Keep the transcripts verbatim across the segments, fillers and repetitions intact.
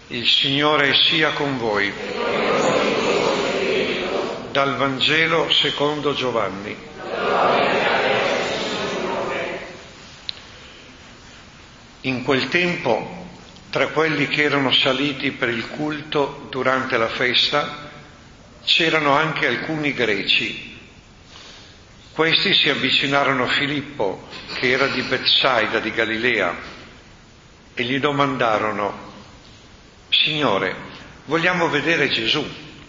Il Signore sia con voi. Dal Vangelo secondo Giovanni. In quel tempo, tra quelli che erano saliti per il culto durante la festa, c'erano anche alcuni greci. Questi si avvicinarono a Filippo, che era di Betsaida di Galilea, e gli domandarono: Signore, vogliamo vedere Gesù.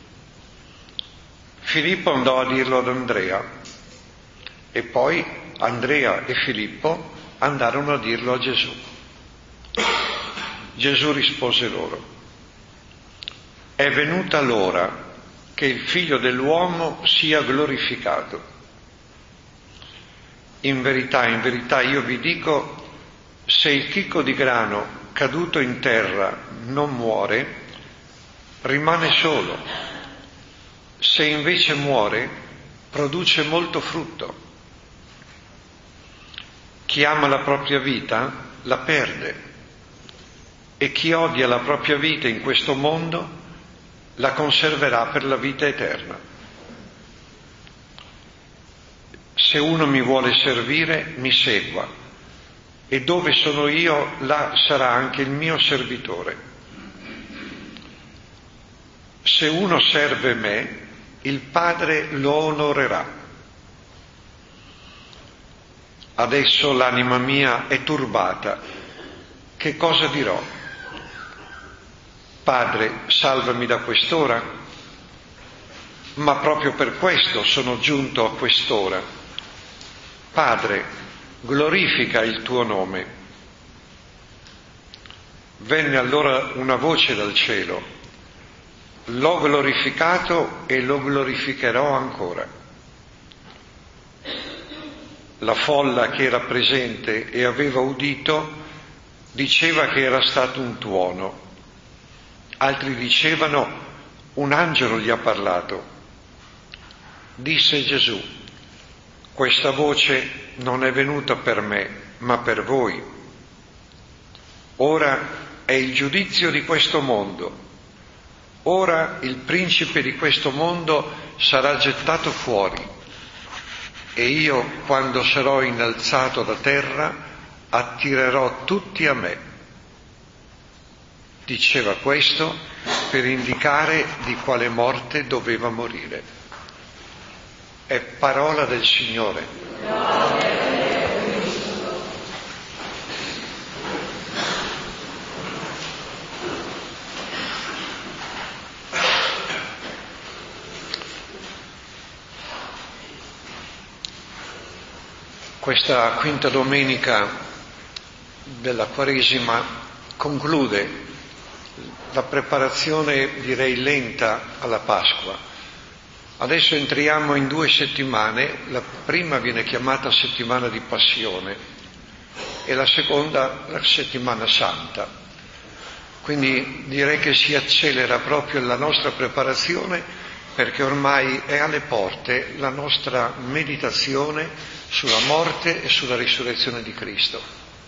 Filippo andò a dirlo ad Andrea e poi Andrea e Filippo andarono a dirlo a Gesù. Gesù rispose loro: è venuta l'ora che il Figlio dell'uomo sia glorificato. In verità, in verità io vi dico, se il chicco di grano caduto in terra non muore, rimane solo. Se invece muore, produce molto frutto. Chi ama la propria vita la perde, e chi odia la propria vita in questo mondo la conserverà per la vita eterna. Se uno mi vuole servire, mi segua, e dove sono io, là sarà anche il mio servitore. Se uno serve me, il Padre lo onorerà. Adesso l'anima mia è turbata. Che cosa dirò? Padre, salvami da quest'ora? Ma proprio per questo sono giunto a quest'ora. Padre, glorifica il tuo nome. Venne allora una voce dal cielo: l'ho glorificato e lo glorificherò ancora. La folla che era presente e aveva udito diceva che era stato un tuono. Altri dicevano: un angelo gli ha parlato. Disse Gesù: questa voce non è venuta per me, ma per voi. Ora è il giudizio di questo mondo. Ora il principe di questo mondo sarà gettato fuori, e io, quando sarò innalzato da terra, attirerò tutti a me. Diceva questo per indicare di quale morte doveva morire. È parola del Signore. Questa quinta domenica della Quaresima conclude la preparazione, direi lenta, alla Pasqua. Adesso entriamo in due settimane. La prima viene chiamata settimana di Passione e la seconda la settimana santa. Quindi direi che si accelera proprio la nostra preparazione, perché ormai è alle porte la nostra meditazione sulla morte e sulla risurrezione di Cristo.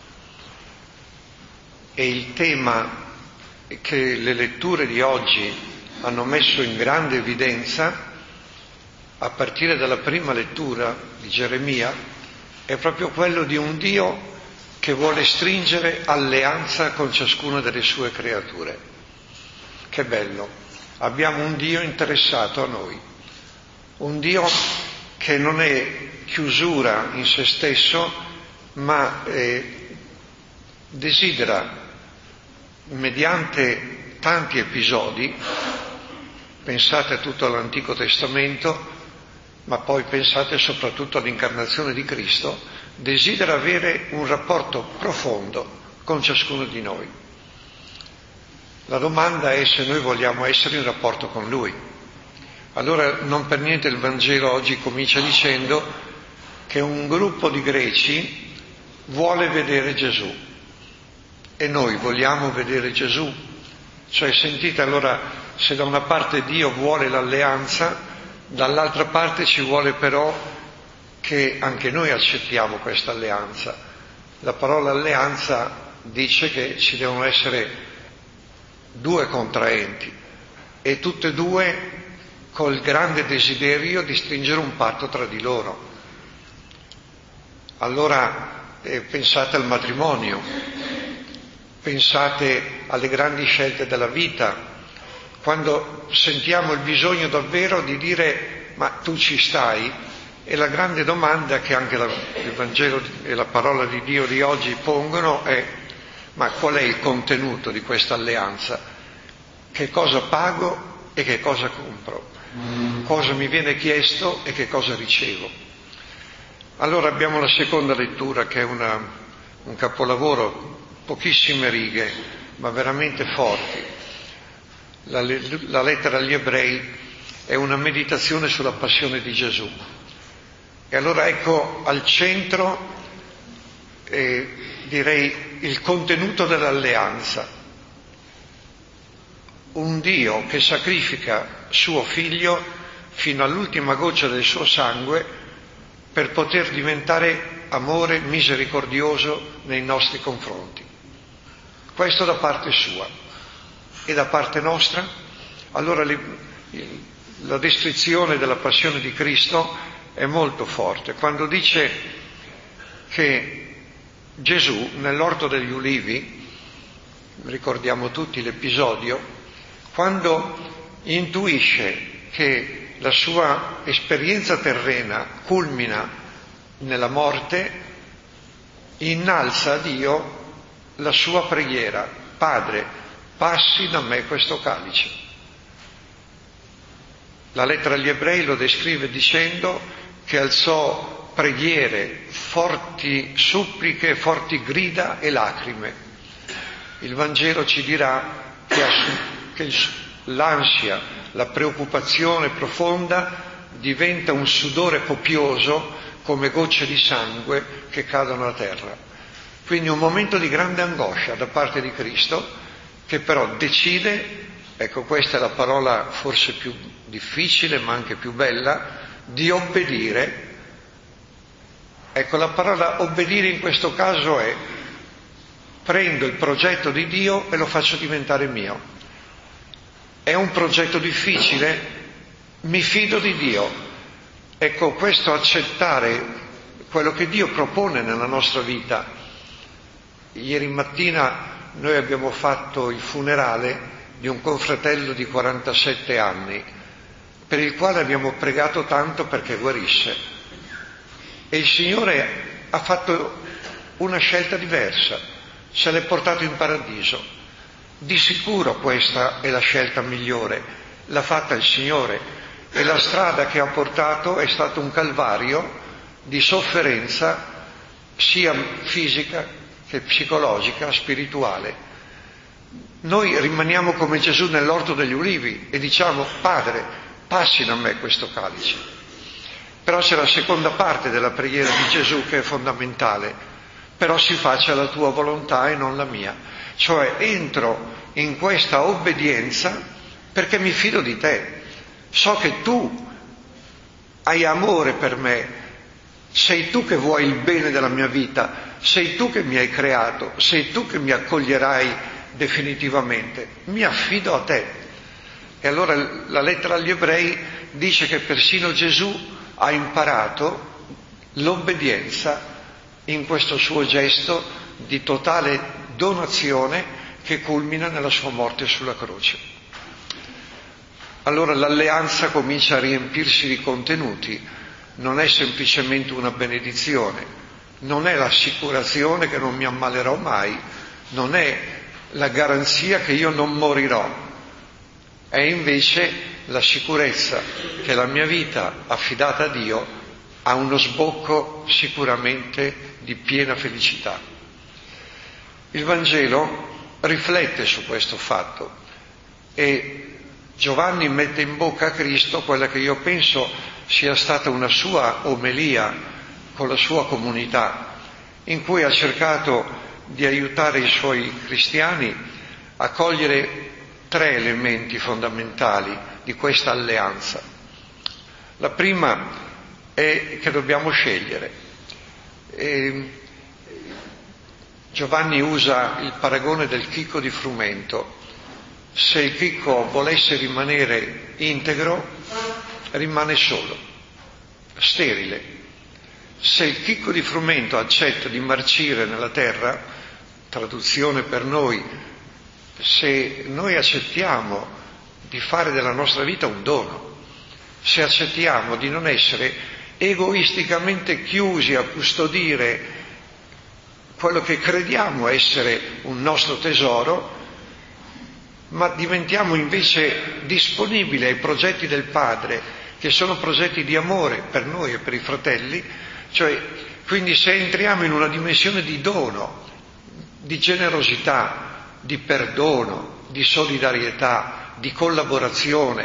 E il tema che le letture di oggi hanno messo in grande evidenza, a partire dalla prima lettura di Geremia, è proprio quello di un Dio che vuole stringere alleanza con ciascuna delle sue creature. Che bello! Abbiamo un Dio interessato a noi, un Dio che non è chiusura in se stesso, ma eh, desidera, mediante tanti episodi, pensate a tutto l'Antico Testamento, ma poi pensate soprattutto all'incarnazione di Cristo, desidera avere un rapporto profondo con ciascuno di noi. La domanda è se noi vogliamo essere in rapporto con Lui. Allora non per niente il Vangelo oggi comincia dicendo che un gruppo di greci vuole vedere Gesù. E noi vogliamo vedere Gesù? Cioè, sentite, allora, se da una parte Dio vuole l'alleanza, dall'altra parte ci vuole però che anche noi accettiamo questa alleanza. La parola alleanza dice che ci devono essere due contraenti, e tutte e due col grande desiderio di stringere un patto tra di loro. Allora eh, pensate al matrimonio, pensate alle grandi scelte della vita, quando sentiamo il bisogno davvero di dire ma tu ci stai? E la grande domanda che anche la, il Vangelo e la parola di Dio di oggi pongono è: ma qual è il contenuto di questa alleanza? Che cosa pago e che cosa compro? Cosa mi viene chiesto e che cosa ricevo? Allora abbiamo la seconda lettura, che è una, un capolavoro, pochissime righe, ma veramente forti. La, la lettera agli Ebrei è una meditazione sulla passione di Gesù. E allora ecco al centro, eh, direi, il contenuto dell'alleanza. Un Dio che sacrifica suo figlio fino all'ultima goccia del suo sangue per poter diventare amore misericordioso nei nostri confronti. Questo da parte sua. E da parte nostra? Allora le, la descrizione della passione di Cristo è molto forte. Quando dice che Gesù nell'orto degli ulivi, ricordiamo tutti l'episodio, quando intuisce che la sua esperienza terrena culmina nella morte, innalza a Dio la sua preghiera: Padre, passi da me questo calice. La lettera agli Ebrei lo descrive dicendo che alzò preghiere, forti suppliche, forti grida e lacrime. Il Vangelo ci dirà che, che l'ansia, la preoccupazione profonda diventa un sudore copioso come gocce di sangue che cadono a terra. Quindi un momento di grande angoscia da parte di Cristo, che però decide, ecco questa è la parola forse più difficile ma anche più bella, di obbedire. Ecco, la parola obbedire in questo caso è: prendo il progetto di Dio e lo faccio diventare mio. È un progetto difficile? Mi fido di Dio. Ecco, questo accettare quello che Dio propone nella nostra vita. Ieri mattina noi abbiamo fatto il funerale di un confratello di quarantasette anni, per il quale abbiamo pregato tanto perché guarisse. E il Signore ha fatto una scelta diversa, se l'è portato in paradiso. Di sicuro questa è la scelta migliore, l'ha fatta il Signore, e la strada che ha portato è stato un calvario di sofferenza sia fisica che psicologica, spirituale. Noi rimaniamo come Gesù nell'orto degli ulivi e diciamo: Padre, passi da me questo calice. Però c'è la seconda parte della preghiera di Gesù che è fondamentale: però si faccia la tua volontà e non la mia. Cioè entro in questa obbedienza perché mi fido di te, so che tu hai amore per me, sei tu che vuoi il bene della mia vita, sei tu che mi hai creato, sei tu che mi accoglierai definitivamente, mi affido a te. E allora la lettera agli Ebrei dice che persino Gesù ha imparato l'obbedienza in questo suo gesto di totale donazione che culmina nella sua morte sulla croce. Allora l'alleanza comincia a riempirsi di contenuti, non è semplicemente una benedizione, non è l'assicurazione che non mi ammalerò mai, non è la garanzia che io non morirò, è invece la sicurezza che la mia vita affidata a Dio ha uno sbocco sicuramente di piena felicità. Il Vangelo riflette su questo fatto e Giovanni mette in bocca a Cristo quella che io penso sia stata una sua omelia con la sua comunità, in cui ha cercato di aiutare i suoi cristiani a cogliere tre elementi fondamentali di questa alleanza. La prima è che dobbiamo scegliere. E Giovanni usa il paragone del chicco di frumento. se il chicco volesse rimanere integro, rimane solo, sterile. Se il chicco di frumento accetta di marcire nella terra, traduzione per noi, se noi accettiamo di fare della nostra vita un dono, se accettiamo di non essere egoisticamente chiusi a custodire quello che crediamo essere un nostro tesoro, ma diventiamo invece disponibili ai progetti del Padre, che sono progetti di amore per noi e per i fratelli, cioè quindi se entriamo in una dimensione di dono, di generosità, di perdono, di solidarietà, di collaborazione,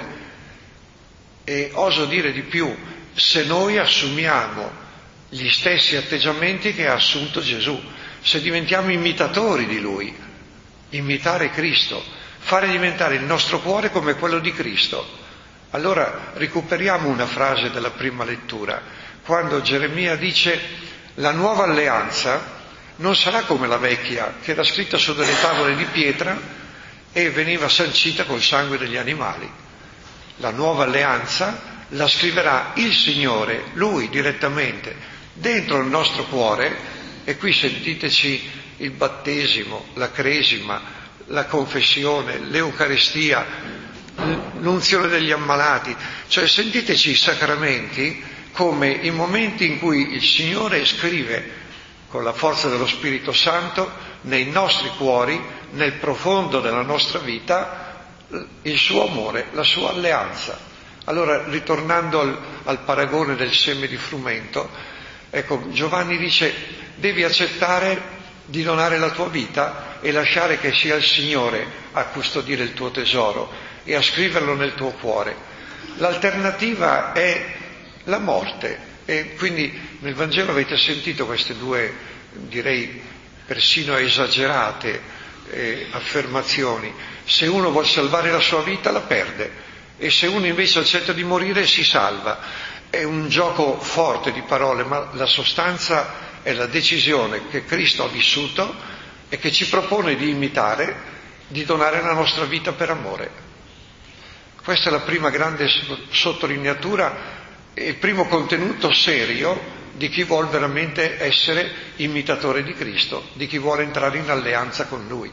e oso dire di più, se noi assumiamo gli stessi atteggiamenti che ha assunto Gesù, se diventiamo imitatori di Lui, imitare Cristo, fare diventare il nostro cuore come quello di Cristo. Allora recuperiamo una frase della prima lettura, quando Geremia dice: la nuova alleanza non sarà come la vecchia, che era scritta su delle tavole di pietra e veniva sancita col sangue degli animali. La nuova alleanza la scriverà il Signore, Lui direttamente, dentro il nostro cuore, e qui sentiteci il battesimo, la cresima, la confessione, l'Eucaristia, l'unzione degli ammalati, cioè sentiteci i sacramenti come i momenti in cui il Signore scrive con la forza dello Spirito Santo nei nostri cuori, nel profondo della nostra vita, il suo amore, la sua alleanza. Allora, ritornando al, al paragone del seme di frumento, ecco, Giovanni dice: devi accettare di donare la tua vita e lasciare che sia il Signore a custodire il tuo tesoro e a scriverlo nel tuo cuore. L'alternativa è la morte, e quindi nel Vangelo avete sentito queste due, direi persino esagerate eh, affermazioni: se uno vuol salvare la sua vita la perde, e se uno invece accetta di morire si salva. È un gioco forte di parole, ma la sostanza è la decisione che Cristo ha vissuto e che ci propone di imitare, di donare la nostra vita per amore. Questa è la prima grande sottolineatura, il primo contenuto serio di chi vuole veramente essere imitatore di Cristo, di chi vuole entrare in alleanza con Lui.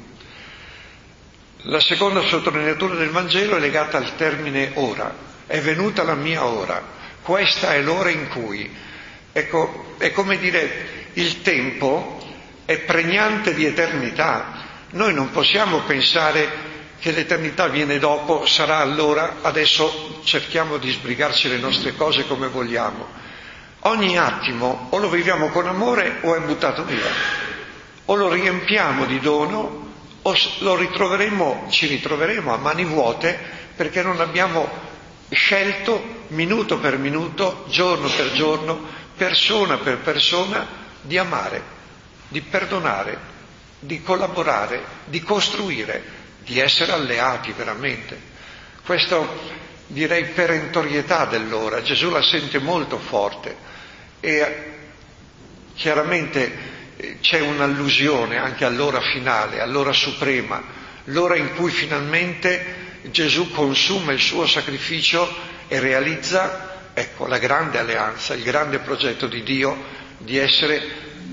La seconda sottolineatura del Vangelo è legata al termine ora. È venuta la mia ora, questa è l'ora in cui. Ecco, è come dire, il tempo è pregnante di eternità. Noi non possiamo pensare che l'eternità viene dopo, sarà allora, adesso cerchiamo di sbrigarci le nostre cose come vogliamo. Ogni attimo o lo viviamo con amore o è buttato via, o lo riempiamo di dono o lo ritroveremo, ci ritroveremo a mani vuote, perché non abbiamo scelto minuto per minuto, giorno per giorno, persona per persona, di amare, di perdonare, di collaborare, di costruire, di essere alleati veramente. Questo, direi, perentorietà dell'ora, Gesù la sente molto forte, e chiaramente c'è un'allusione anche all'ora finale, all'ora suprema, l'ora in cui finalmente Gesù consuma il suo sacrificio e realizza, ecco, la grande alleanza, il grande progetto di Dio di essere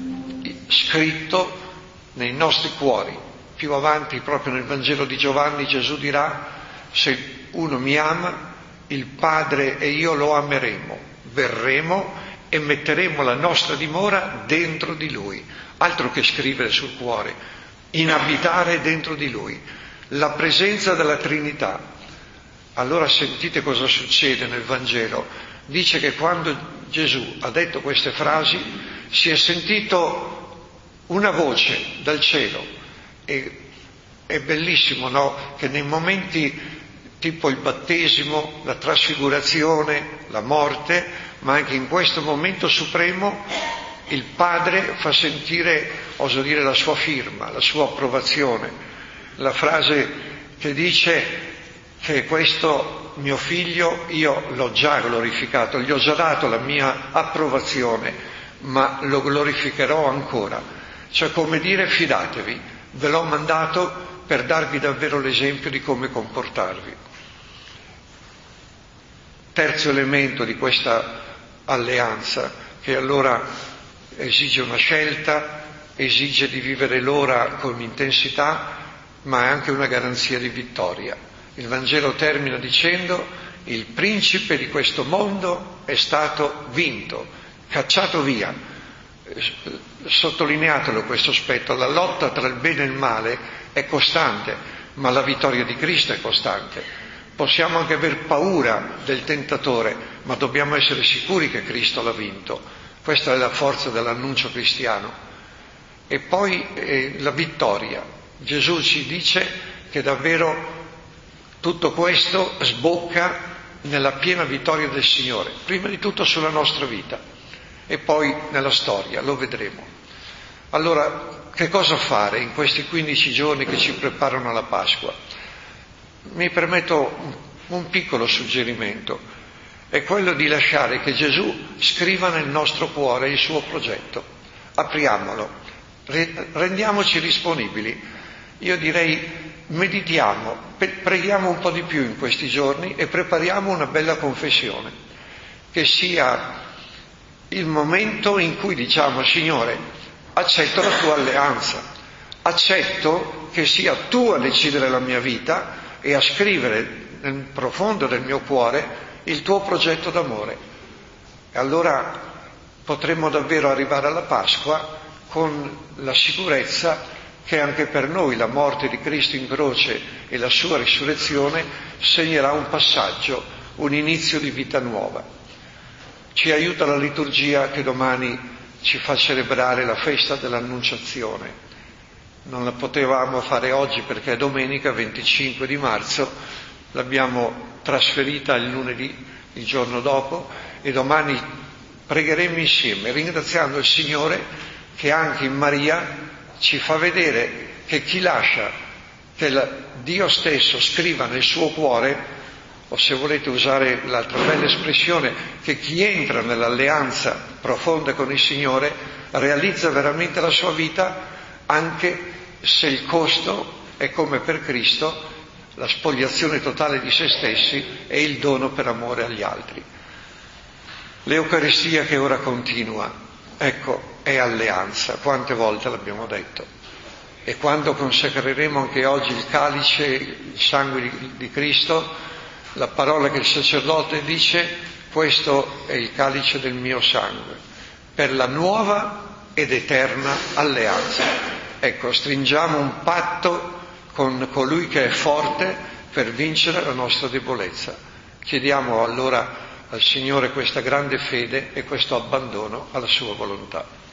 scritto nei nostri cuori. Più avanti, proprio nel Vangelo di Giovanni, Gesù dirà: se uno mi ama, il Padre e io lo ameremo, verremo e metteremo la nostra dimora dentro di Lui. Altro che scrivere sul cuore, inabitare dentro di Lui, la presenza della Trinità. Allora sentite cosa succede nel Vangelo. Dice che quando Gesù ha detto queste frasi si è sentito una voce dal cielo. E è bellissimo, no? Che nei momenti tipo il battesimo, la trasfigurazione, la morte, ma anche in questo momento supremo, il Padre fa sentire, oso dire, la sua firma, la sua approvazione. La frase che dice che questo mio figlio io l'ho già glorificato, gli ho già dato la mia approvazione, ma lo glorificherò ancora. Cioè, come dire, fidatevi, ve l'ho mandato per darvi davvero l'esempio di come comportarvi. Terzo elemento di questa alleanza, che allora esige una scelta, esige di vivere l'ora con intensità, ma è anche una garanzia di vittoria. Il Vangelo termina dicendo: il principe di questo mondo è stato vinto, cacciato via. Sottolineatelo questo aspetto: la lotta tra il bene e il male è costante, ma la vittoria di Cristo è costante. Possiamo anche aver paura del tentatore, ma dobbiamo essere sicuri che Cristo l'ha vinto. Questa è la forza dell'annuncio cristiano. E poi eh, la vittoria. Gesù ci dice che davvero tutto questo sbocca nella piena vittoria del Signore, prima di tutto sulla nostra vita e poi nella storia, lo vedremo. Allora, che cosa fare in questi quindici giorni che ci preparano alla Pasqua? Mi permetto un piccolo suggerimento, è quello di lasciare che Gesù scriva nel nostro cuore il suo progetto. Apriamolo, rendiamoci disponibili. Io direi meditiamo, preghiamo un po' di più in questi giorni e prepariamo una bella confessione, che sia il momento in cui diciamo: Signore, accetto la tua alleanza, accetto che sia tu a decidere la mia vita e a scrivere nel profondo del mio cuore il tuo progetto d'amore. E allora potremo davvero arrivare alla Pasqua con la sicurezza che anche per noi la morte di Cristo in croce e la sua risurrezione segnerà un passaggio, un inizio di vita nuova. Ci aiuta la liturgia che domani ci fa celebrare la festa dell'Annunciazione. Non la potevamo fare oggi perché è domenica venticinque di marzo, l'abbiamo trasferita il lunedì, il giorno dopo, e domani pregheremo insieme, ringraziando il Signore che anche in Maria ci fa vedere che chi lascia che la, Dio stesso scriva nel suo cuore, o se volete usare l'altra bella espressione, che chi entra nell'alleanza profonda con il Signore realizza veramente la sua vita, anche se il costo è come per Cristo, la spoliazione totale di se stessi e il dono per amore agli altri. L'Eucaristia che ora continua, ecco, è alleanza, quante volte l'abbiamo detto. E quando consacreremo anche oggi il calice, il sangue di, di Cristo, la parola che il sacerdote dice: questo è il calice del mio sangue, per la nuova ed eterna alleanza. Ecco, stringiamo un patto con colui che è forte per vincere la nostra debolezza. Chiediamo allora al Signore questa grande fede e questo abbandono alla sua volontà.